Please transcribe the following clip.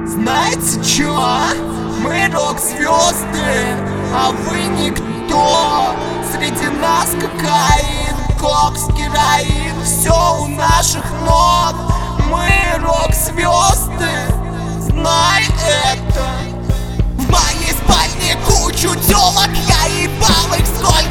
Знаете чё? Мы рок-звезды, а вы никто. Среди нас кокаин, кокс, героин, все у наших ног. Мы рок-звезды, знай это. В моей спальне кучу тёлок, я ебал их сколько